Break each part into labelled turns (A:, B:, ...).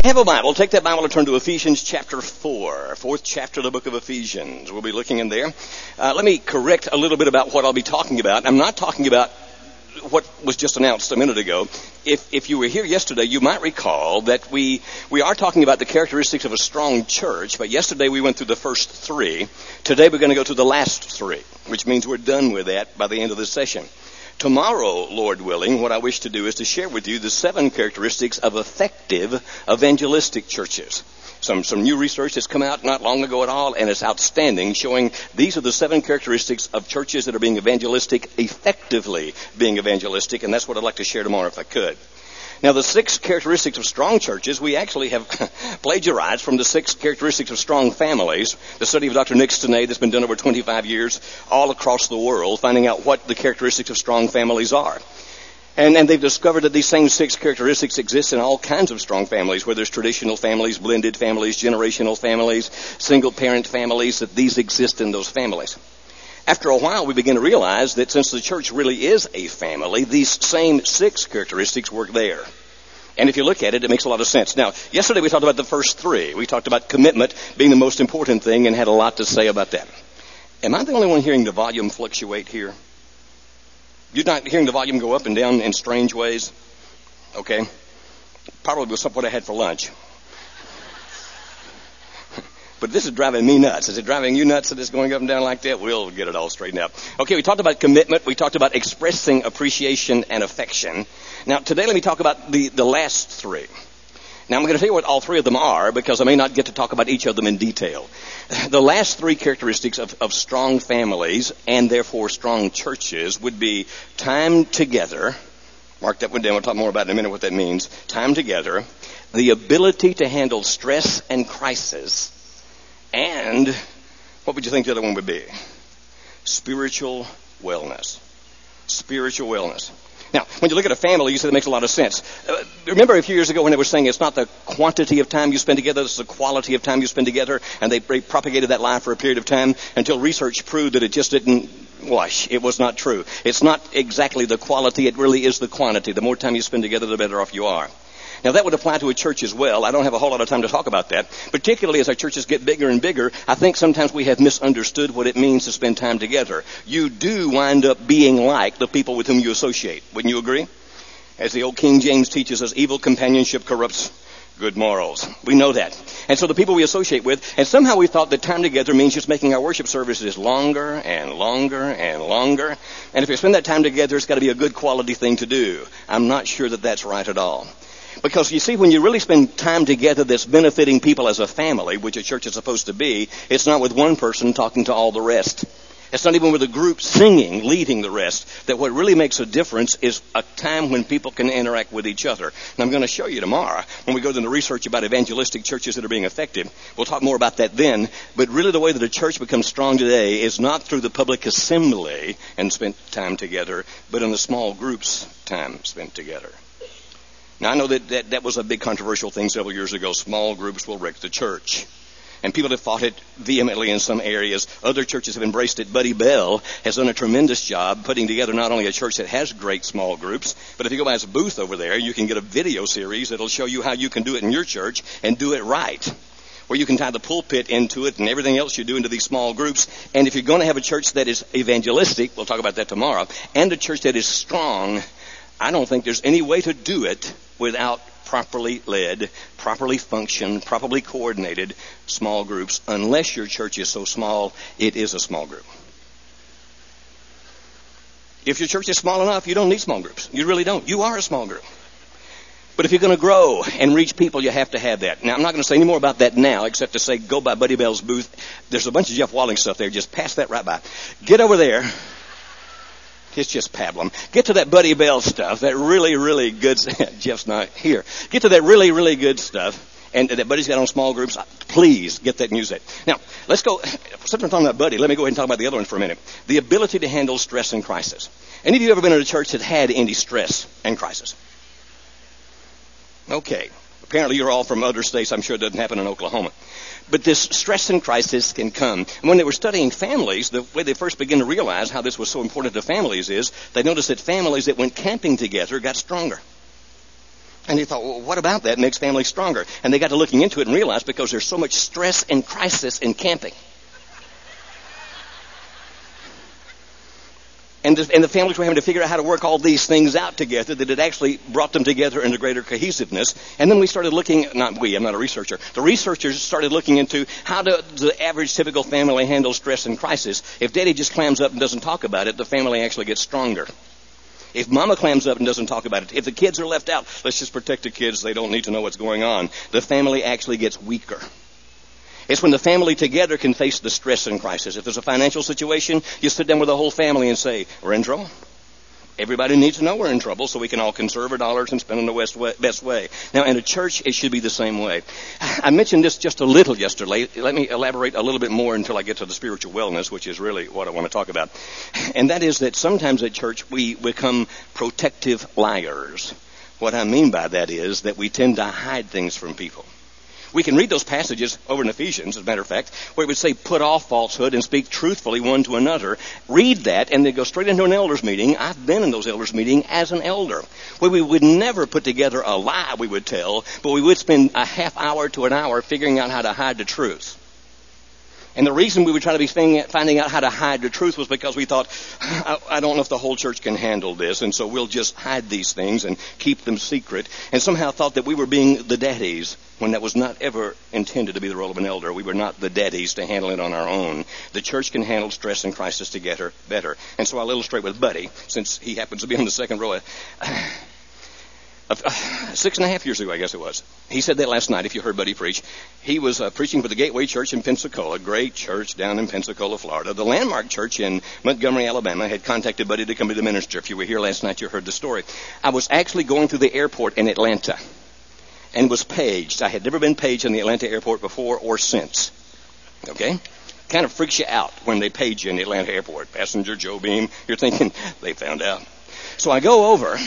A: Have a Bible. Take that Bible and turn to Ephesians chapter 4, fourth chapter of the book of Ephesians. We'll be looking in there. Let me correct a little bit about what I'll be talking about. I'm not talking about what was just announced a minute ago. If you were here yesterday, you might recall that we are talking about the characteristics of a strong church, but yesterday we went through the first three. Today we're going to go through the last three, which means we're done with that by the end of the session. Tomorrow, Lord willing, what I wish to do is to share with you the 7 characteristics of effective evangelistic churches. Some new research has come out not long ago at all, and it's outstanding, showing these are the 7 characteristics of churches that are being evangelistic, effectively being evangelistic, and that's what I'd like to share tomorrow if I could. Now, the 6 characteristics of strong churches, we actually have plagiarized from the 6 characteristics of strong families, the study of Dr. Nick Stenay that's been done over 25 years all across the world, finding out what the characteristics of strong families are. And they've discovered that these same 6 characteristics exist in all kinds of strong families, whether it's traditional families, blended families, generational families, single-parent families, that these exist in those families. After a while, we begin to realize that since the church really is a family, these same 6 characteristics work there. And if you look at it, it makes a lot of sense. Now, yesterday we talked about the first 3. We talked about commitment being the most important thing and had a lot to say about that. Am I the only one hearing the volume fluctuate here? You're not hearing the volume go up and down in strange ways? Okay. Probably was what I had for lunch. But this is driving me nuts. Is it driving you nuts that it's going up and down like that? We'll get it all straightened out. Okay, we talked about commitment. We talked about expressing appreciation and affection. Now, today let me talk about the last 3. Now, I'm going to tell you what all 3 of them are because I may not get to talk about each of them in detail. The last 3 characteristics of strong families and therefore strong churches would be time together. Mark that one down. We'll talk more about in a minute what that means. Time together. The ability to handle stress and crisis. And what would you think the other one would be? Spiritual wellness. Spiritual wellness. Now, when you look at a family, you say that makes a lot of sense. Remember a few years ago when they were saying it's not the quantity of time you spend together, it's the quality of time you spend together, and they propagated that lie for a period of time until research proved that it just didn't wash. It was not true. It's not exactly the quality, it really is the quantity. The more time you spend together, the better off you are. Now, that would apply to a church as well. I don't have a whole lot of time to talk about that. Particularly as our churches get bigger and bigger, I think sometimes we have misunderstood what it means to spend time together. You do wind up being like the people with whom you associate. Wouldn't you agree? As the old King James teaches us, evil companionship corrupts good morals. We know that. And so the people we associate with, and somehow we thought that time together means just making our worship services longer and longer and longer. And if you spend that time together, it's got to be a good quality thing to do. I'm not sure that that's right at all. Because you see, when you really spend time together that's benefiting people as a family, which a church is supposed to be, it's not with one person talking to all the rest. It's not even with a group singing, leading the rest. That what really makes a difference is a time when people can interact with each other. And I'm going to show you tomorrow, when we go to the research about evangelistic churches that are being effective. We'll talk more about that then. But really the way that a church becomes strong today is not through the public assembly and spent time together, but in the small groups time spent together. Now, I know that was a big controversial thing several years ago. Small groups will wreck the church. And people have fought it vehemently in some areas. Other churches have embraced it. Buddy Bell has done a tremendous job putting together not only a church that has great small groups, but if you go by his booth over there, you can get a video series that'll show you how you can do it in your church and do it right. Where you can tie the pulpit into it and everything else you do into these small groups. And if you're going to have a church that is evangelistic, we'll talk about that tomorrow, and a church that is strong, I don't think there's any way to do it without properly led, properly functioned, properly coordinated small groups, unless your church is so small, it is a small group. If your church is small enough, you don't need small groups. You really don't. You are a small group. But if you're going to grow and reach people, you have to have that. Now, I'm not going to say any more about that now, except to say go by Buddy Bell's booth. There's a bunch of Jeff Walling stuff there. Just pass that right by. Get over there. It's just pablum. Get to that Buddy Bell stuff, that really, really good. Jeff's not here. Get to that really, really good stuff, and that Buddy's got on small groups. Please get that and use it. Now, let's go. Since we're talking about Buddy, let me go ahead and talk about the other one for a minute. The ability to handle stress and crisis. Any of you ever been in a church that had any stress and crisis? Okay. Apparently you're all from other states. I'm sure it doesn't happen in Oklahoma. But this stress and crisis can come. And when they were studying families, the way they first began to realize how this was so important to families is they noticed that families that went camping together got stronger. And he thought, well, what about that makes families stronger? And they got to looking into it and realized because there's so much stress and crisis in camping. And the families were having to figure out how to work all these things out together, that it actually brought them together into greater cohesiveness. And then we started looking, not we, I'm not a researcher, the researchers started looking into how does the average typical family handle stress and crisis. If daddy just clams up and doesn't talk about it, the family actually gets stronger. If mama clams up and doesn't talk about it, if the kids are left out, let's just protect the kids, they don't need to know what's going on, the family actually gets weaker. It's when the family together can face the stress and crisis. If there's a financial situation, you sit down with the whole family and say, we're in trouble. Everybody needs to know we're in trouble so we can all conserve our dollars and spend them the best way. Now, in a church, it should be the same way. I mentioned this just a little yesterday. Let me elaborate a little bit more until I get to the spiritual wellness, which is really what I want to talk about. And that is that sometimes at church we become protective liars. What I mean by that is that we tend to hide things from people. We can read those passages over in Ephesians, as a matter of fact, where it would say, put off falsehood and speak truthfully one to another. Read that and then go straight into an elders meeting. I've been in those elders meetings as an elder, where we would never put together a lie we would tell, but we would spend a half hour to an hour figuring out how to hide the truth. And the reason we would try to be finding out how to hide the truth was because we thought, I don't know if the whole church can handle this, and so we'll just hide these things and keep them secret, and somehow thought that we were being the daddies when that was not ever intended to be the role of an elder. We were not the daddies to handle it on our own. The church can handle stress and crisis together better. And so I'll illustrate with Buddy, since he happens to be on the second row. 6.5 years ago, I guess it was. He said that last night, if you heard Buddy preach. He was preaching for the Gateway Church in Pensacola, great church down in Pensacola, Florida. The Landmark Church in Montgomery, Alabama had contacted Buddy to come be the minister. If you were here last night, you heard the story. I was actually going through the airport in Atlanta and was paged. I had never been paged in the Atlanta airport before or since. Okay? Kind of freaks you out when they page you in the Atlanta airport. Passenger Joe Beam, you're thinking, they found out. So I go over,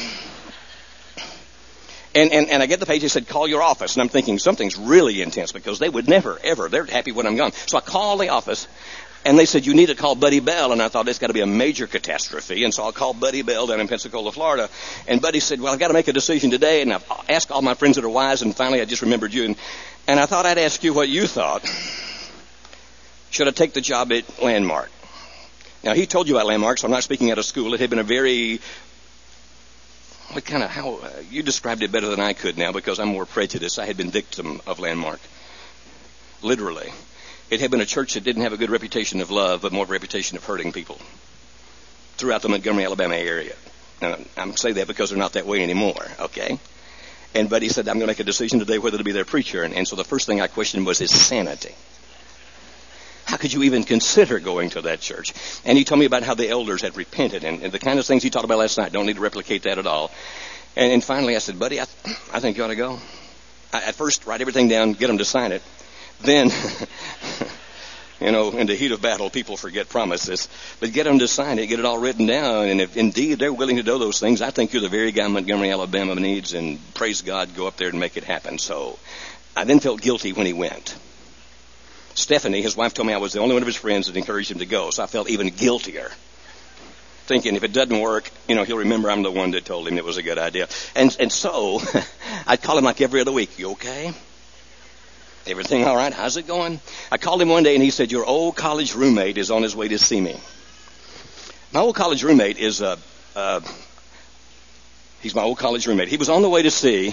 A: and I get the page, they said, call your office. And I'm thinking, something's really intense because they would never, ever, they're happy when I'm gone. So I call the office, and they said, you need to call Buddy Bell. And I thought, it's got to be a major catastrophe. And so I called Buddy Bell down in Pensacola, Florida. And Buddy said, well, I've got to make a decision today. And I've asked all my friends that are wise, and finally I just remembered you. And I thought I'd ask you what you thought. Should I take the job at Landmark? Now, he told you about Landmark, so I'm not speaking out of school. It had been a very... you described it better than I could now because I'm more prejudiced. I had been victim of Landmark. Literally. It had been a church that didn't have a good reputation of love, but more of a reputation of hurting people throughout the Montgomery, Alabama area. Now, I'm saying that because they're not that way anymore, okay? And Buddy said, I'm going to make a decision today whether to be their preacher. And so the first thing I questioned was his sanity. How could you even consider going to that church? And he told me about how the elders had repented and the kind of things he talked about last night. Don't need to replicate that at all. And finally I said, Buddy, I think you ought to go. At first, write everything down, get them to sign it. Then, in the heat of battle, people forget promises. But get them to sign it, get it all written down. And if indeed they're willing to do those things, I think you're the very guy Montgomery, Alabama needs. And praise God, go up there and make it happen. So I then felt guilty when he went. Stephanie, his wife, told me I was the only one of his friends that encouraged him to go, so I felt even guiltier. Thinking if it doesn't work, he'll remember I'm the one that told him it was a good idea. And so I'd call him like every other week. You okay? Everything all right? How's it going? I called him one day and he said, your old college roommate is on his way to see me. My old college roommate is he's my old college roommate. He was on the way to see.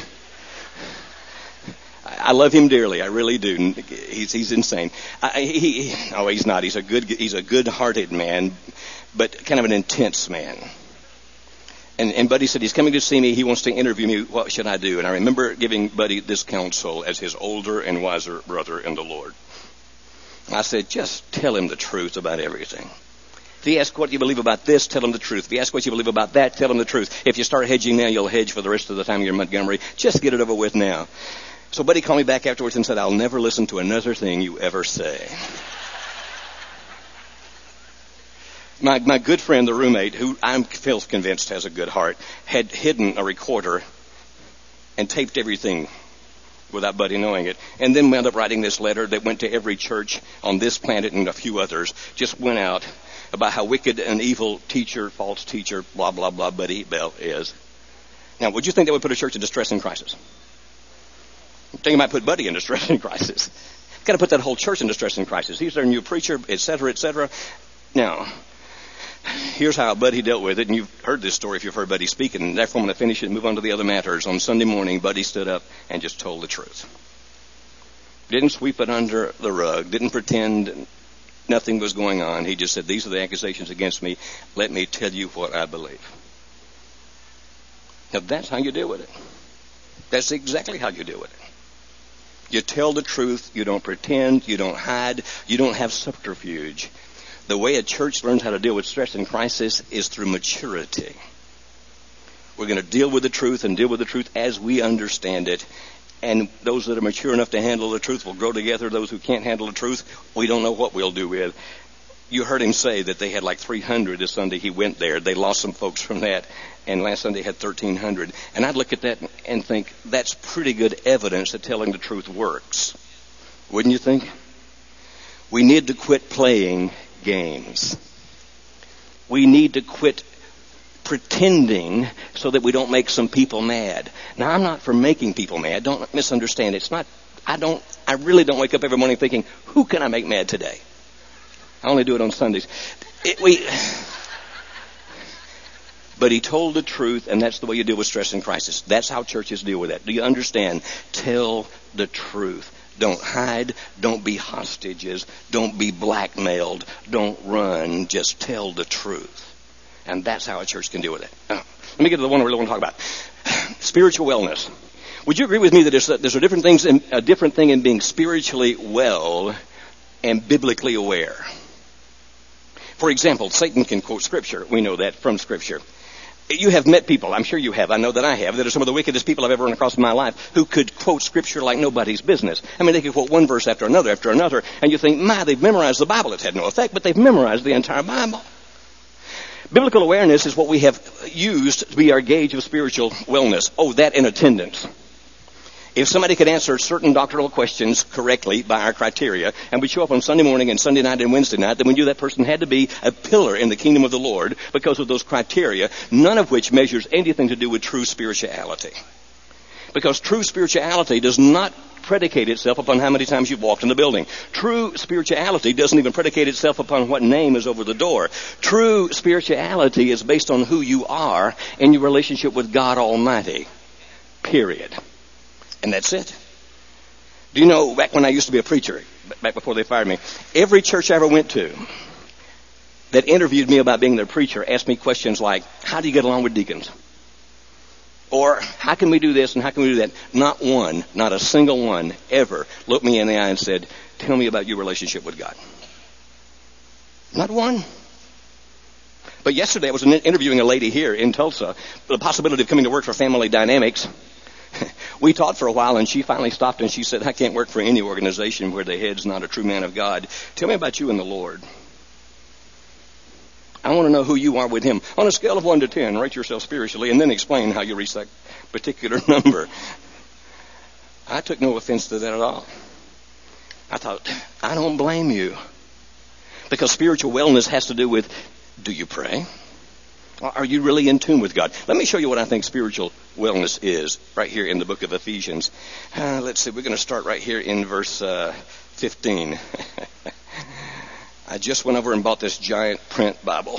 A: I love him dearly. I really do. He's insane. He's not. He's a good-hearted man, but kind of an intense man. And Buddy said, he's coming to see me. He wants to interview me. What should I do? And I remember giving Buddy this counsel as his older and wiser brother in the Lord. I said, just tell him the truth about everything. If he asks what you believe about this, tell him the truth. If he asks what you believe about that, tell him the truth. If you start hedging now, you'll hedge for the rest of the time you're in Montgomery. Just get it over with now. So Buddy called me back afterwards and said, I'll never listen to another thing you ever say. My good friend, the roommate, who I'm convinced has a good heart, had hidden a recorder and taped everything without Buddy knowing it, and then wound up writing this letter that went to every church on this planet and a few others, just went out about how wicked and evil teacher, false teacher, blah, blah, blah, Buddy Bell is. Now, would you think that would put a church in distress and crisis? I think it might put Buddy in distress and crisis. Got to put that whole church in distress and crisis. He's their new preacher, et cetera, et cetera. Now, here's how Buddy dealt with it, and you've heard this story if you've heard Buddy speak, and therefore I'm going to finish it and move on to the other matters. On Sunday morning, Buddy stood up and just told the truth. Didn't sweep it under the rug, didn't pretend nothing was going on. He just said, these are the accusations against me. Let me tell you what I believe. Now, that's how you deal with it. That's exactly how you deal with it. You tell the truth. You don't pretend. You don't hide. You don't have subterfuge. The way a church learns how to deal with stress and crisis is through maturity. We're going to deal with the truth and deal with the truth as we understand it. And those that are mature enough to handle the truth will grow together. Those who can't handle the truth, we don't know what we'll do with. You heard him say that they had like 300 this Sunday he went there. They lost some folks from that. And last Sunday had 1,300. And I'd look at that and think, that's pretty good evidence that telling the truth works. Wouldn't you think? We need to quit playing games. We need to quit pretending so that we don't make some people mad. Now, I'm not for making people mad. Don't misunderstand. It's not, I really don't wake up every morning thinking, who can I make mad today? I only do it on Sundays. But he told the truth, and that's the way you deal with stress and crisis. That's how churches deal with that. Do you understand? Tell the truth. Don't hide. Don't be hostages. Don't be blackmailed. Don't run. Just tell the truth. And that's how a church can deal with it. Now, let me get to the one I really want to talk about. Spiritual wellness. Would you agree with me that there's a different thing in being spiritually well and biblically aware? For example, Satan can quote Scripture. We know that from Scripture. You have met people, I'm sure you have, I know that I have, that are some of the wickedest people I've ever run across in my life, who could quote Scripture like nobody's business. I mean, they could quote one verse after another, and you think, they've memorized the Bible. It's had no effect, but they've memorized the entire Bible. Biblical awareness is what we have used to be our gauge of spiritual wellness. Oh, that in attendance. If somebody could answer certain doctrinal questions correctly by our criteria, and we show up on Sunday morning and Sunday night and Wednesday night, then we knew that person had to be a pillar in the kingdom of the Lord because of those criteria, none of which measures anything to do with true spirituality. Because true spirituality does not predicate itself upon how many times you've walked in the building. True spirituality doesn't even predicate itself upon what name is over the door. True spirituality is based on who you are in your relationship with God Almighty. Period. And that's it. Do you know, back when I used to be a preacher, back before they fired me, every church I ever went to that interviewed me about being their preacher asked me questions like, how do you get along with deacons? Or, how can we do this and how can we do that? Not one, not a single one ever looked me in the eye and said, tell me about your relationship with God. Not one. But yesterday I was interviewing a lady here in Tulsa, the possibility of coming to work for Family Dynamics. We talked for a while, and she finally stopped and she said, I can't work for any organization where the head's not a true man of God. Tell me about you and the Lord. I want to know who you are with Him. On a scale of 1 to 10, rate yourself spiritually, and then explain how you reach that particular number. I took no offense to that at all. I thought, I don't blame you. Because spiritual wellness has to do with, do you pray? Are you really in tune with God? Let me show you what I think spiritual wellness is right here in the book of Ephesians. Let's see, we're going to start right here in verse 15. I just went over and bought this giant print Bible.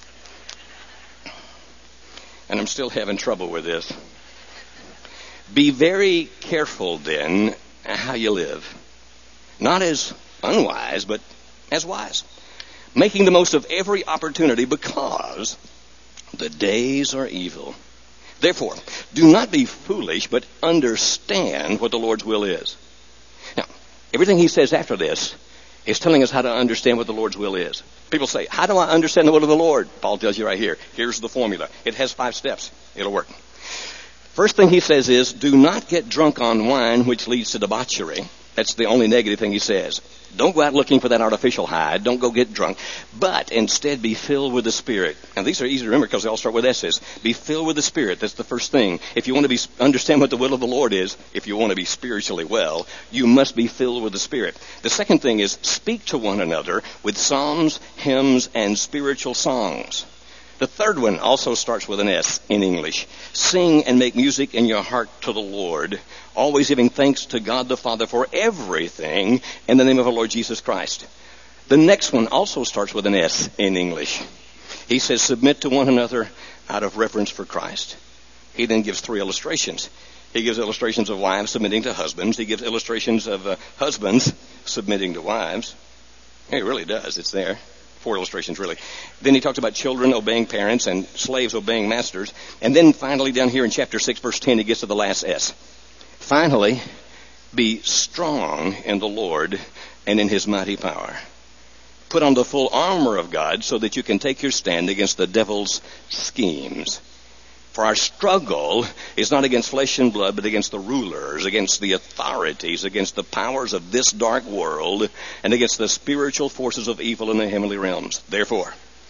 A: And I'm still having trouble with this. Be very careful then how you live. Not as unwise, but as wise. Making the most of every opportunity because the days are evil. Therefore, do not be foolish, but understand what the Lord's will is. Now, everything he says after this is telling us how to understand what the Lord's will is. People say, how do I understand the will of the Lord? Paul tells you right here. Here's the formula. It has 5 steps. It'll work. First thing he says is, do not get drunk on wine, which leads to debauchery. That's the only negative thing he says. Don't go out looking for that artificial high. Don't go get drunk. But instead be filled with the Spirit. And these are easy to remember because they all start with S's. Be filled with the Spirit. That's the first thing. If you want to understand what the will of the Lord is, if you want to be spiritually well, you must be filled with the Spirit. The second thing is speak to one another with psalms, hymns, and spiritual songs. The third one also starts with an S in English. Sing and make music in your heart to the Lord, always giving thanks to God the Father for everything in the name of our Lord Jesus Christ. The next one also starts with an S in English. He says, submit to one another out of reverence for Christ. He then gives 3 illustrations. He gives illustrations of wives submitting to husbands. He gives illustrations of husbands submitting to wives. He really does. It's there. 4 illustrations, really. Then he talks about children obeying parents and slaves obeying masters. And then finally down here in chapter 6, verse 10, he gets to the last S. Finally, be strong in the Lord and in his mighty power. Put on the full armor of God so that you can take your stand against the devil's schemes. For our struggle is not against flesh and blood, but against the rulers, against the authorities, against the powers of this dark world, and against the spiritual forces of evil in the heavenly realms. Therefore,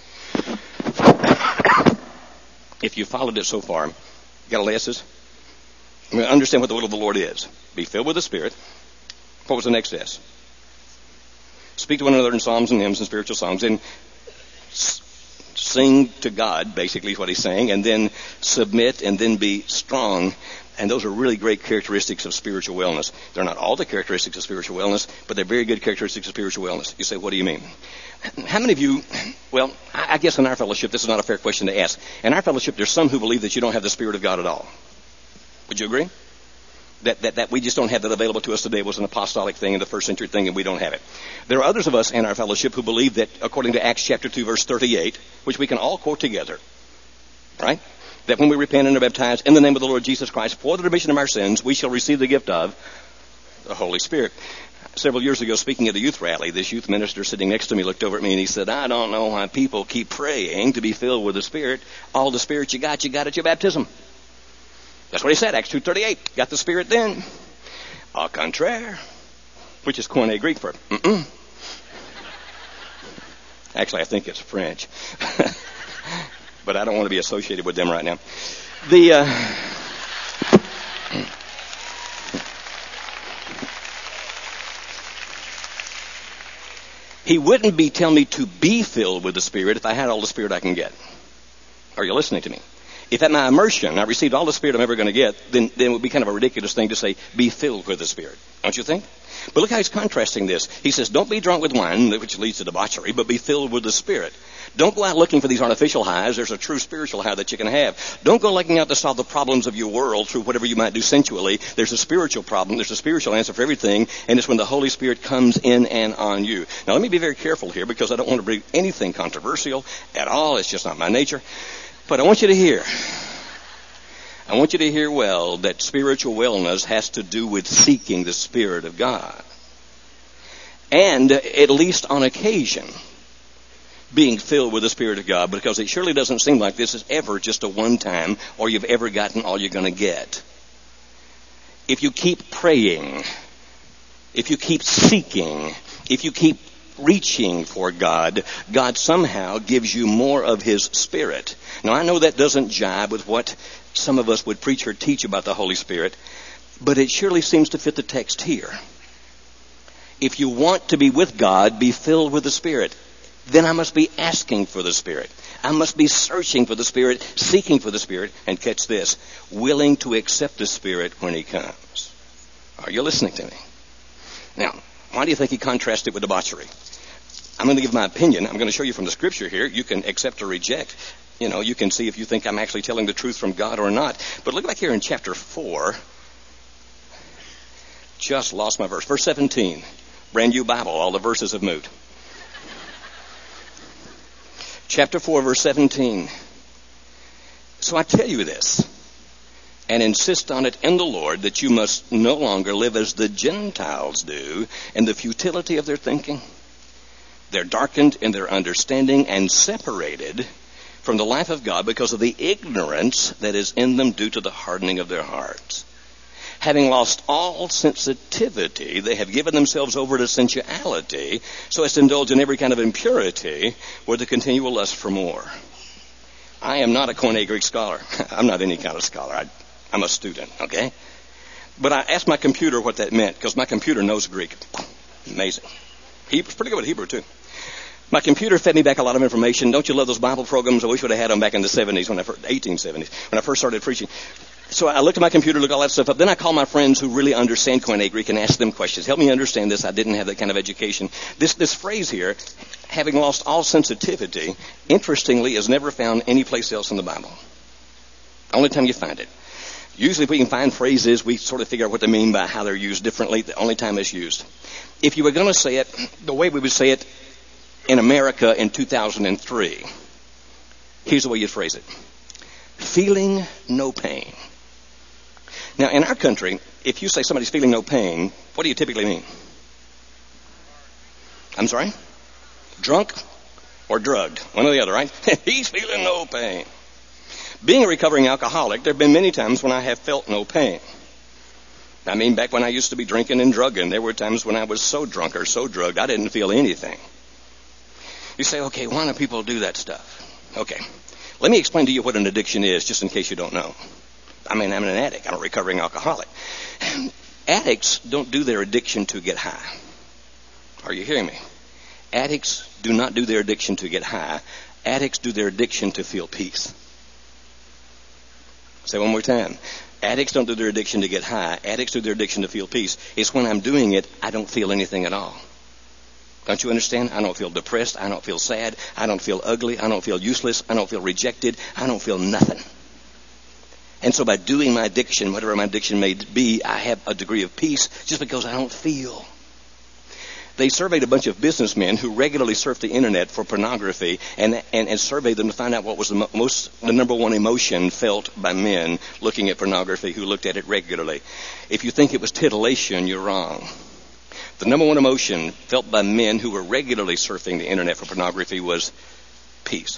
A: if you followed it so far, you got all the S's? Understand what the will of the Lord is. Be filled with the Spirit. What was the next S? Speak to one another in psalms and hymns and spiritual songs, and sing to God, basically is what he's saying, and then submit, and then be strong. And those are really great characteristics of spiritual wellness. They're not all the characteristics of spiritual wellness, but they're very good characteristics of spiritual wellness. You say, what do you mean? How many of you, well, I guess in our fellowship, this is not a fair question to ask. In our fellowship, there's some who believe that you don't have the Spirit of God at all. Would you agree? That we just don't have that available to us today. It was an apostolic thing and the first century thing, and we don't have it. There are others of us in our fellowship who believe that, according to Acts chapter 2, verse 38, which we can all quote together, right? That when we repent and are baptized in the name of the Lord Jesus Christ for the remission of our sins, we shall receive the gift of the Holy Spirit. Several years ago, speaking at a youth rally, this youth minister sitting next to me looked over at me and he said, I don't know why people keep praying to be filled with the Spirit. All the Spirit you got at your baptism. That's what he said, Acts 2:38. Got the Spirit then. Au contraire, which is Koine Greek for Actually, I think it's French. But I don't want to be associated with them right now. He wouldn't be telling me to be filled with the Spirit if I had all the Spirit I can get. Are you listening to me? If at my immersion I received all the Spirit I'm ever going to get, then it would be kind of a ridiculous thing to say, be filled with the Spirit. Don't you think? But look how he's contrasting this. He says, don't be drunk with wine, which leads to debauchery, but be filled with the Spirit. Don't go out looking for these artificial highs. There's a true spiritual high that you can have. Don't go looking out to solve the problems of your world through whatever you might do sensually. There's a spiritual problem. There's a spiritual answer for everything, and it's when the Holy Spirit comes in and on you. Now, let me be very careful here because I don't want to bring anything controversial at all. It's just not my nature. But I want you to hear well that spiritual wellness has to do with seeking the Spirit of God. And at least on occasion, being filled with the Spirit of God, because it surely doesn't seem like this is ever just a one-time or you've ever gotten all you're going to get. If you keep praying, if you keep seeking, if you keep reaching for God, God somehow gives you more of His Spirit. Now, I know that doesn't jibe with what some of us would preach or teach about the Holy Spirit, but it surely seems to fit the text here. If you want to be with God, be filled with the Spirit. Then I must be asking for the Spirit. I must be searching for the Spirit, seeking for the Spirit, and catch this, willing to accept the Spirit when He comes. Are you listening to me? Now, why do you think he contrasted it with debauchery? I'm going to give my opinion. I'm going to show you from the Scripture here. You can accept or reject. You can see if you think I'm actually telling the truth from God or not. But look back here in chapter 4. Just lost my verse. Verse 17. Brand new Bible. All the verses have moved. Chapter 4, verse 17. So I tell you this, and insist on it in the Lord, that you must no longer live as the Gentiles do in the futility of their thinking. They're darkened in their understanding and separated from the life of God because of the ignorance that is in them due to the hardening of their hearts. Having lost all sensitivity, they have given themselves over to sensuality so as to indulge in every kind of impurity with a continual lust for more. I am not a Koine Greek scholar. I'm not any kind of scholar. I'm a student, okay? But I asked my computer what that meant because my computer knows Greek. Amazing. He's pretty good with Hebrew, too. My computer fed me back a lot of information. Don't you love those Bible programs? I wish I would have had them back in the 70s, 1870s, when I first started preaching. So I looked at my computer, looked all that stuff up. Then I called my friends who really understand Koine Greek and asked them questions. Help me understand this. I didn't have that kind of education. This phrase here, having lost all sensitivity, interestingly, is never found anyplace else in the Bible. Only time you find it. Usually if we can find phrases, we sort of figure out what they mean by how they're used differently. The only time it's used. If you were going to say it, the way we would say it in America in 2003, here's the way you'd phrase it. Feeling no pain. Now, in our country, if you say somebody's feeling no pain, what do you typically mean? I'm sorry? Drunk or drugged? One or the other, right? He's feeling no pain. Being a recovering alcoholic, there have been many times when I have felt no pain. I mean, back when I used to be drinking and drugging, there were times when I was so drunk or so drugged, I didn't feel anything. You say, okay, why do people do that stuff? Okay, let me explain to you what an addiction is, just in case you don't know. I mean, I'm an addict. I'm a recovering alcoholic. Addicts don't do their addiction to get high. Are you hearing me? Addicts do not do their addiction to get high. Addicts do their addiction to feel peace. Say one more time. Addicts don't do their addiction to get high. Addicts do their addiction to feel peace. It's when I'm doing it, I don't feel anything at all. Don't you understand? I don't feel depressed. I don't feel sad. I don't feel ugly. I don't feel useless. I don't feel rejected. I don't feel nothing. And so by doing my addiction, whatever my addiction may be, I have a degree of peace just because I don't feel. They surveyed a bunch of businessmen who regularly surfed the internet for pornography and surveyed them to find out what was the number one emotion felt by men looking at pornography who looked at it regularly. If you think it was titillation, you're wrong. The number one emotion felt by men who were regularly surfing the internet for pornography was peace.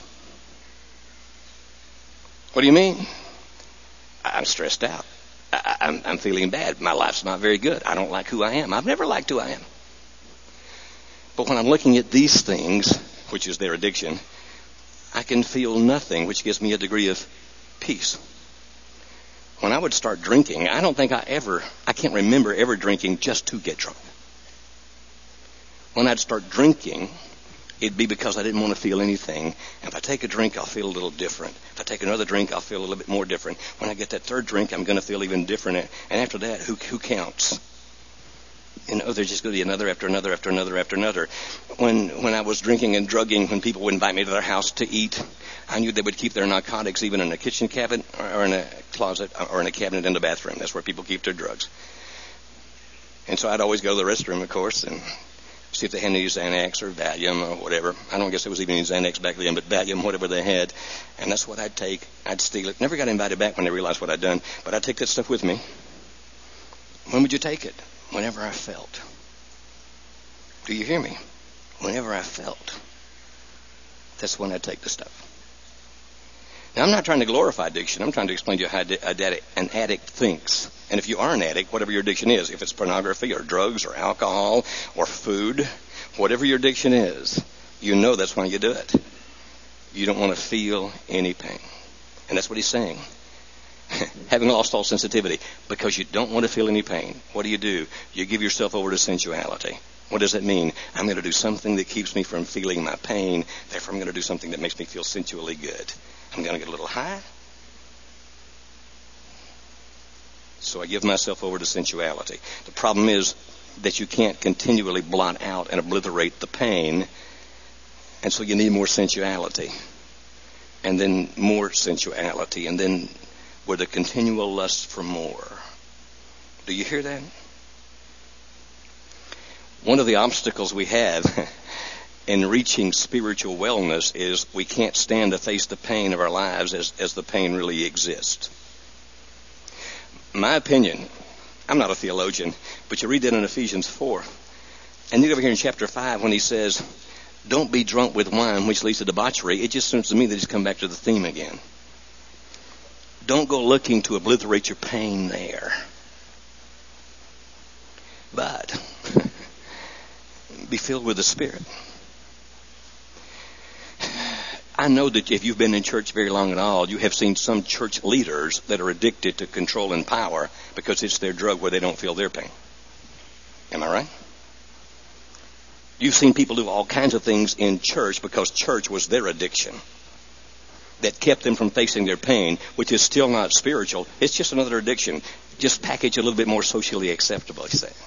A: What do you mean? I'm stressed out. I'm feeling bad. My life's not very good. I don't like who I am. I've never liked who I am. But when I'm looking at these things, which is their addiction, I can feel nothing, which gives me a degree of peace. When I would start drinking, I can't remember ever drinking just to get drunk. When I'd start drinking, it'd be because I didn't want to feel anything. And if I take a drink, I'll feel a little different. If I take another drink, I'll feel a little bit more different. When I get that third drink, I'm going to feel even different. And after that, who counts? There's just going to be another after another after another after another. When I was drinking and drugging, when people would invite me to their house to eat, I knew they would keep their narcotics even in a kitchen cabinet or in a closet or in a cabinet in the bathroom. That's where people keep their drugs. And so I'd always go to the restroom, of course, and see if they had any Xanax or Valium or whatever. I don't guess there was even any Xanax back then, but Valium, whatever they had. And that's what I'd take. I'd steal it. Never got invited back when they realized what I'd done, but I'd take that stuff with me. When would you take it? Whenever I felt. Do you hear me? Whenever I felt. That's when I'd take the stuff. Now, I'm not trying to glorify addiction. I'm trying to explain to you how an addict thinks. And if you are an addict, whatever your addiction is, if it's pornography or drugs or alcohol or food, whatever your addiction is, you know that's why you do it. You don't want to feel any pain. And that's what he's saying. Having lost all sensitivity, because you don't want to feel any pain. What do? You give yourself over to sensuality. What does that mean? I'm going to do something that keeps me from feeling my pain. Therefore, I'm going to do something that makes me feel sensually good. I'm going to get a little high. So I give myself over to sensuality. The problem is that you can't continually blot out and obliterate the pain. And so you need more sensuality. And then more sensuality. And then with a continual lust for more. Do you hear that? One of the obstacles we have in reaching spiritual wellness is we can't stand to face the pain of our lives as the pain really exists. My opinion, I'm not a theologian, but you read that in Ephesians 4. And you go over here in chapter 5 when he says, don't be drunk with wine, which leads to debauchery. It just seems to me that he's come back to the theme again. Don't go looking to obliterate your pain there. But be filled with the Spirit. I know that if you've been in church very long at all, you have seen some church leaders that are addicted to control and power because it's their drug where they don't feel their pain. Am I right? You've seen people do all kinds of things in church because church was their addiction that kept them from facing their pain, which is still not spiritual. It's just another addiction. Just package a little bit more socially acceptable, he's saying.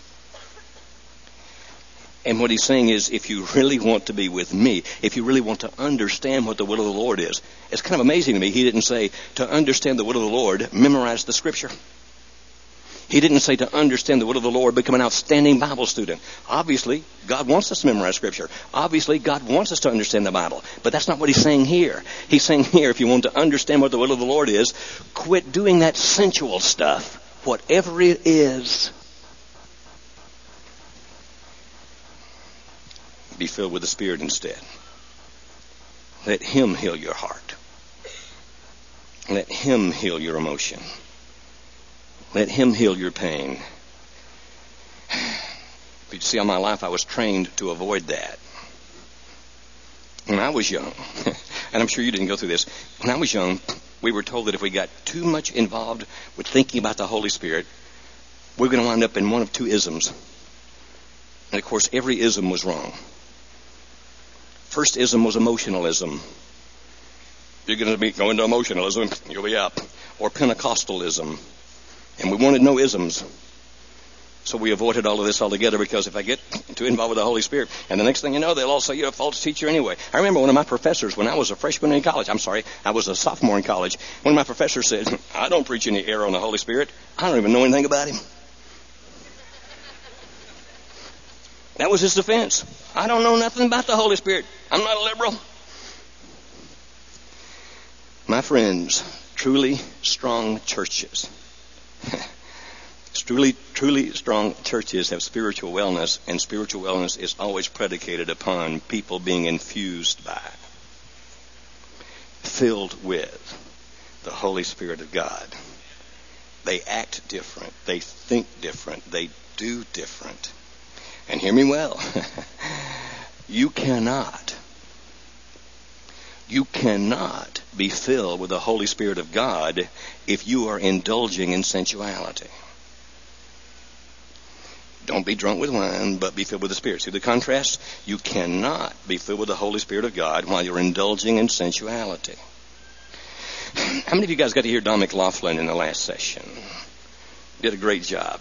A: And what he's saying is, if you really want to be with me, if you really want to understand what the will of the Lord is, it's kind of amazing to me. He didn't say, to understand the will of the Lord, memorize the Scripture. He didn't say to understand the will of the Lord, become an outstanding Bible student. Obviously, God wants us to memorize Scripture. Obviously, God wants us to understand the Bible. But that's not what he's saying here. He's saying here, if you want to understand what the will of the Lord is, quit doing that sensual stuff, whatever it is. Be filled with the Spirit instead. Let him heal your heart. Let him heal your emotion. Let him heal your pain. But you see, all my life I was trained to avoid that. When I was young, and I'm sure you didn't go through this, when I was young, we were told that if we got too much involved with thinking about the Holy Spirit, we were going to wind up in one of two isms. And of course, every ism was wrong. First ism was emotionalism. You're going to be going to emotionalism, you'll be up. Or Pentecostalism. And we wanted no isms. So we avoided all of this altogether, because if I get too involved with the Holy Spirit, and the next thing you know, they'll all say you're a false teacher anyway. I remember one of my professors when I was a freshman in college. I was a sophomore in college. One of my professors said, I don't preach any error on the Holy Spirit. I don't even know anything about him. That was his defense. I don't know nothing about the Holy Spirit. I'm not a liberal. My friends, truly strong churches. Truly strong churches have spiritual wellness, and spiritual wellness is always predicated upon people being infused by, filled with the Holy Spirit of God. They act different. They think different. They do different. And hear me well. You cannot be filled with the Holy Spirit of God if you are indulging in sensuality. Don't be drunk with wine, but be filled with the Spirit. See the contrast? You cannot be filled with the Holy Spirit of God while you're indulging in sensuality. How many of you guys got to hear Don McLaughlin in the last session? Did a great job.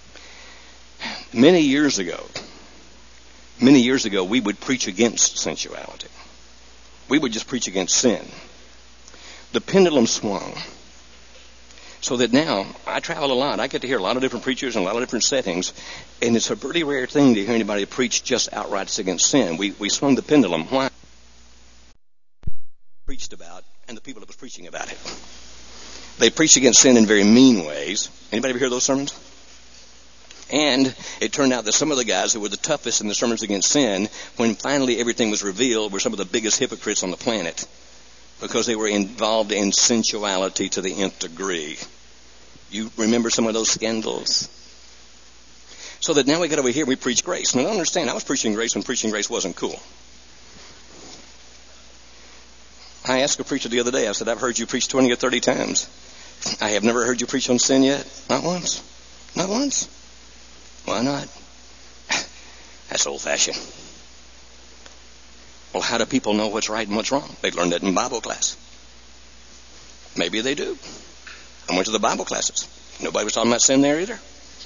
A: Many years ago, we would preach against sensuality. We would just preach against sin. The pendulum swung. So that now, I travel a lot. I get to hear a lot of different preachers in a lot of different settings. And it's a pretty rare thing to hear anybody preach just outright against sin. We swung the pendulum. Why? Preached about, and the people that was preaching about it. They preached against sin in very mean ways. Anybody ever hear those sermons? And it turned out that some of the guys who were the toughest in the sermons against sin, when finally everything was revealed, were some of the biggest hypocrites on the planet, because they were involved in sensuality to the nth degree. You remember some of those scandals? So that now we get over here, we preach grace. Now, don't understand, I was preaching grace when preaching grace wasn't cool. I asked a preacher the other day, I said, I've heard you preach 20 or 30 times. I have never heard you preach on sin yet. Not once. Not once. Why not? That's old-fashioned. Well, how do people know what's right and what's wrong? They learned that in Bible class. Maybe they do. I went to the Bible classes. Nobody was talking about sin there either.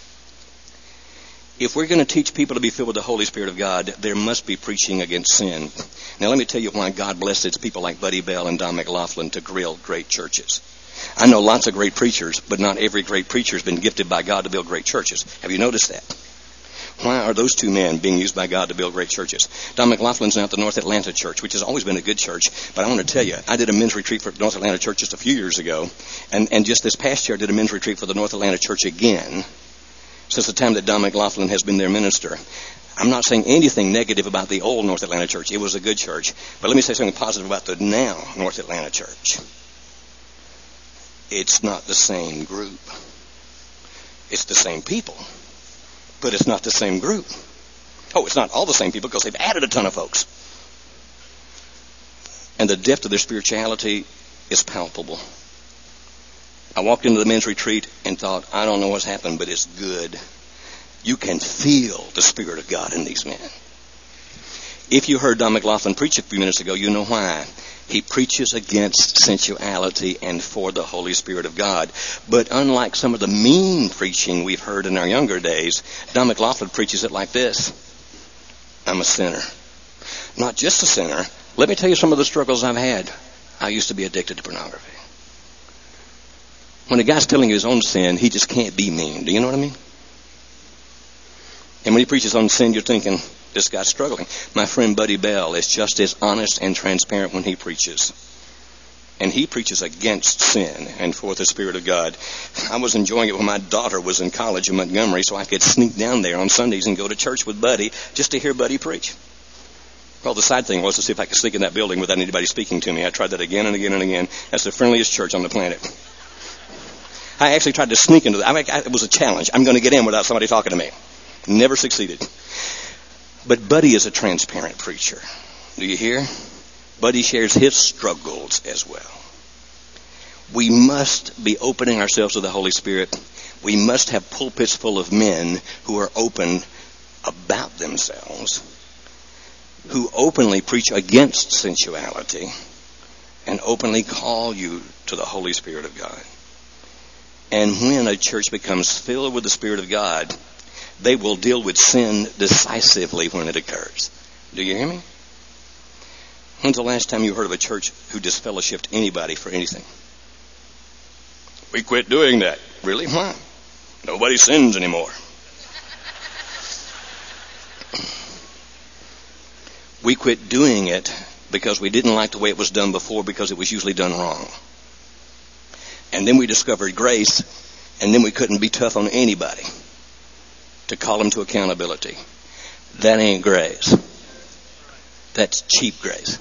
A: If we're going to teach people to be filled with the Holy Spirit of God, there must be preaching against sin. Now, let me tell you why God blesses people like Buddy Bell and Don McLaughlin to build great churches. I know lots of great preachers, but not every great preacher has been gifted by God to build great churches. Have you noticed that? Why are those two men being used by God to build great churches? Don McLaughlin's now at the North Atlanta Church, which has always been a good church. But I want to tell you, I did a men's retreat for North Atlanta Church just a few years ago. And just this past year, I did a men's retreat for the North Atlanta Church again, since the time that Don McLaughlin has been their minister. I'm not saying anything negative about the old North Atlanta Church. It was a good church. But let me say something positive about the now North Atlanta Church. It's not the same group. It's the same people, but it's not the same group. Oh, it's not all the same people because they've added a ton of folks. And the depth of their spirituality is palpable. I walked into the men's retreat and thought, I don't know what's happened, but it's good. You can feel the Spirit of God in these men. If you heard Don McLaughlin preach a few minutes ago, you know why. He preaches against sensuality and for the Holy Spirit of God. But unlike some of the mean preaching we've heard in our younger days, Don McLaughlin preaches it like this. I'm a sinner. Not just a sinner. Let me tell you some of the struggles I've had. I used to be addicted to pornography. When a guy's telling you his own sin, he just can't be mean. Do you know what I mean? And when he preaches on sin, you're thinking, this guy's struggling. My friend Buddy Bell is just as honest and transparent when he preaches. And he preaches against sin and for the Spirit of God. I was enjoying it when my daughter was in college in Montgomery, so I could sneak down there on Sundays and go to church with Buddy just to hear Buddy preach. Well, the side thing was to see if I could sneak in that building without anybody speaking to me. I tried that again and again and again. That's the friendliest church on the planet. I actually tried to sneak into that. It was a challenge. I'm going to get in without somebody talking to me. Never succeeded. But Buddy is a transparent preacher. Do you hear? Buddy shares his struggles as well. We must be opening ourselves to the Holy Spirit. We must have pulpits full of men who are open about themselves, who openly preach against sensuality and openly call you to the Holy Spirit of God. And when a church becomes filled with the Spirit of God, they will deal with sin decisively when it occurs. Do you hear me? When's the last time you heard of a church who disfellowshipped anybody for anything? We quit doing that. Really? Why? Nobody sins anymore. We quit doing it because we didn't like the way it was done before, because it was usually done wrong. And then we discovered grace, and then we couldn't be tough on anybody to call them to accountability. That ain't grace. That's cheap grace.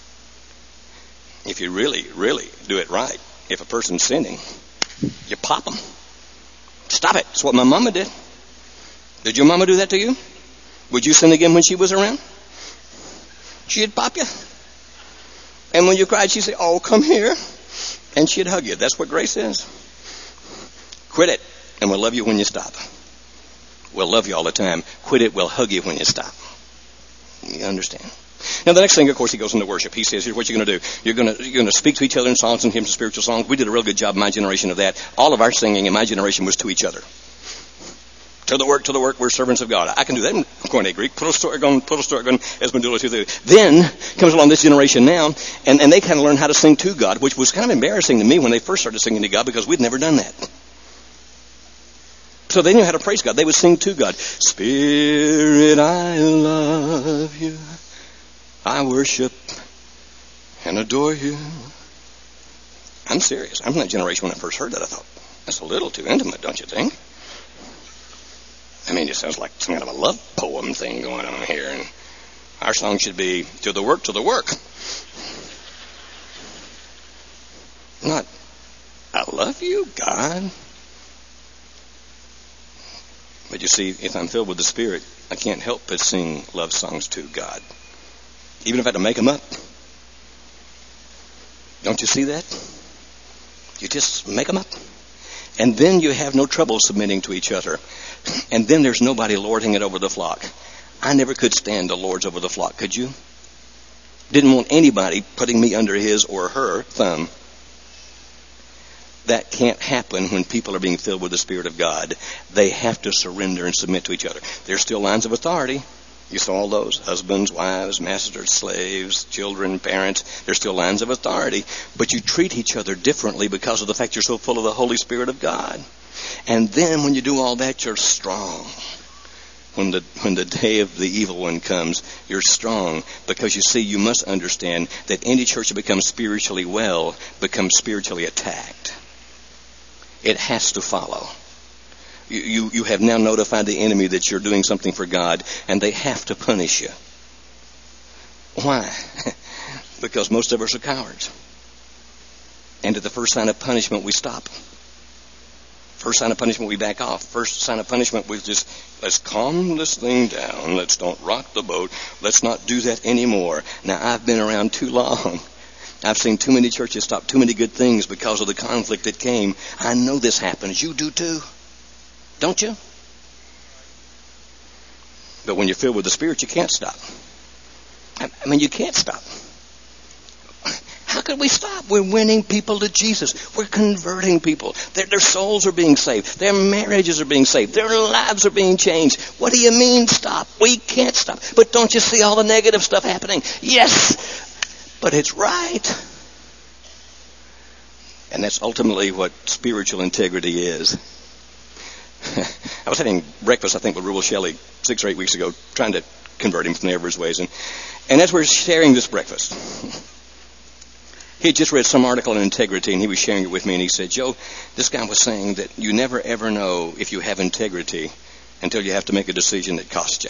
A: If you really, really do it right, if a person's sinning, you pop them. Stop it. That's what my mama did. Did your mama do that to you? Would you sin again when she was around? She'd pop you. And when you cried, she'd say, oh, come here. And she'd hug you. That's what grace is. Quit it, and we'll love you when you stop. We'll love you all the time. Quit it, we'll hug you when you stop. You understand? Now, the next thing, of course, he goes into worship. He says, here's what you're going to do. You're going to speak to each other in songs and hymns and spiritual songs. We did a real good job in my generation of that. All of our singing in my generation was to each other. To the work, we're servants of God. I can do that in Koine Greek. Protostorgon, Esmondula. Then comes along this generation now, and they kind of learn how to sing to God, which was kind of embarrassing to me when they first started singing to God, because we'd never done that. So they knew how to praise God. They would sing to God. Spirit, I love you. I worship and adore you. I'm serious. I'm from that generation when I first heard that. I thought, that's a little too intimate, don't you think? I mean, it sounds like some kind of a love poem thing going on here. And our song should be, to the work, to the work. Not, I love you, God. But you see, if I'm filled with the Spirit, I can't help but sing love songs to God. Even if I had to make them up. Don't you see that? You just make them up. And then you have no trouble submitting to each other. And then there's nobody lording it over the flock. I never could stand the lords over the flock, could you? Didn't want anybody putting me under his or her thumb. That can't happen when people are being filled with the Spirit of God. They have to surrender and submit to each other. There's still lines of authority. You saw all those. Husbands, wives, masters, slaves, children, parents. There's still lines of authority. But you treat each other differently because of the fact you're so full of the Holy Spirit of God. And then when you do all that, you're strong. When the day of the evil one comes, you're strong, because you see, you must understand that any church that becomes spiritually well becomes spiritually attacked. It has to follow. You have now notified the enemy that you're doing something for God, and they have to punish you. Why? Because most of us are cowards. And at the first sign of punishment, we stop. First sign of punishment, we back off. First sign of punishment, we just, let's calm this thing down. Let's don't rock the boat. Let's not do that anymore. Now, I've been around too long. I've seen too many churches stop too many good things because of the conflict that came. I know this happens. You do too. Don't you? But when you're filled with the Spirit, you can't stop. I mean, you can't stop. How could we stop? We're winning people to Jesus. We're converting people. Their souls are being saved. Their marriages are being saved. Their lives are being changed. What do you mean stop? We can't stop. But don't you see all the negative stuff happening? Yes, but it's right. And that's ultimately what spiritual integrity is. I was having breakfast, I think, with Reuel Shelley 6 or 8 weeks ago, trying to convert him from the error of his ways. And as we're sharing this breakfast, he had just read some article on integrity, and he was sharing it with me, and he said, Joe, this guy was saying that you never ever know if you have integrity until you have to make a decision that costs you.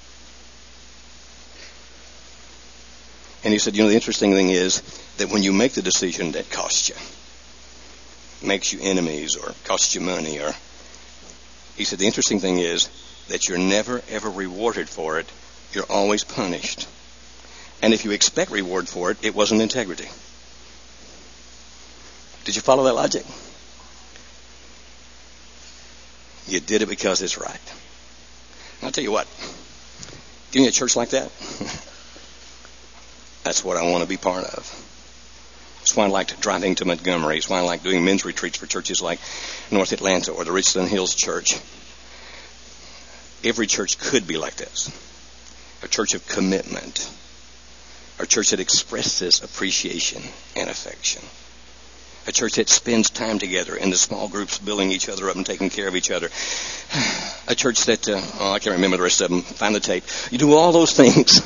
A: And he said, the interesting thing is that when you make the decision that costs you, makes you enemies or costs you money, or he said the interesting thing is that you're never ever rewarded for it. You're always punished. And if you expect reward for it, it wasn't integrity. Did you follow that logic? You did it because it's right. And I'll tell you what, getting a church like that, that's what I want to be part of. It's why I liked driving to Montgomery. It's why I like doing men's retreats for churches like North Atlanta or the Richland Hills Church. Every church could be like this. A church of commitment. A church that expresses appreciation and affection. A church that spends time together in the small groups, building each other up and taking care of each other. A church that, I can't remember the rest of them. Find the tape. You do all those things,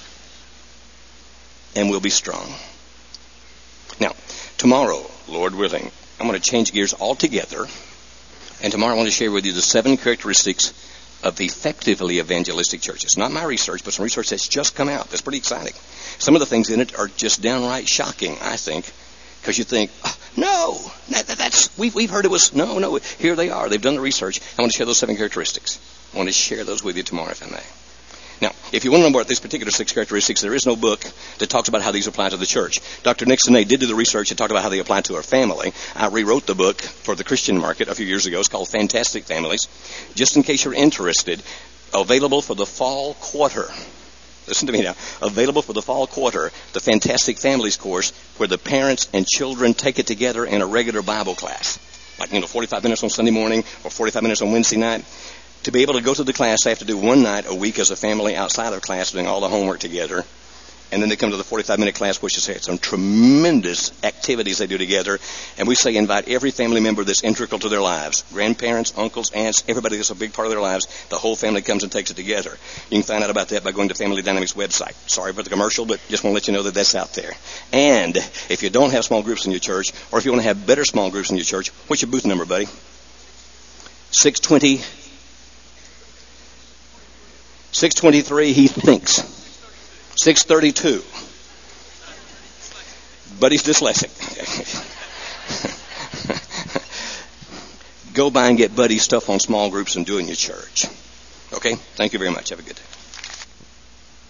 A: and we'll be strong. Now, tomorrow, Lord willing, I'm going to change gears altogether. And tomorrow I want to share with you the 7 characteristics of effectively evangelistic churches. Not my research, but some research that's just come out. That's pretty exciting. Some of the things in it are just downright shocking, I think. Because you think, no, we've heard it was, no, here they are. They've done the research. I want to share those 7 characteristics. I want to share those with you tomorrow, if I may. Now, if you want to know more about these particular 6 characteristics, there is no book that talks about how these apply to the church. Dr. Nixon did do the research and talked about how they apply to our family. I rewrote the book for the Christian market a few years ago. It's called Fantastic Families. Just in case you're interested, available for the fall quarter. Listen to me now. Available for the fall quarter, the Fantastic Families course, where the parents and children take it together in a regular Bible class. Like, 45 minutes on Sunday morning or 45 minutes on Wednesday night. To be able to go to the class, they have to do one night a week as a family outside of class, doing all the homework together. And then they come to the 45-minute class, which is some tremendous activities they do together. And we say invite every family member that's integral to their lives. Grandparents, uncles, aunts, everybody that's a big part of their lives. The whole family comes and takes it together. You can find out about that by going to Family Dynamics website. Sorry for the commercial, but just want to let you know that that's out there. And if you don't have small groups in your church, or if you want to have better small groups in your church, what's your booth number, buddy? 623, he thinks. 632. But he's dyslexic. Go by and get Buddy's stuff on small groups and do it in your church. Okay? Thank you very much. Have a good day.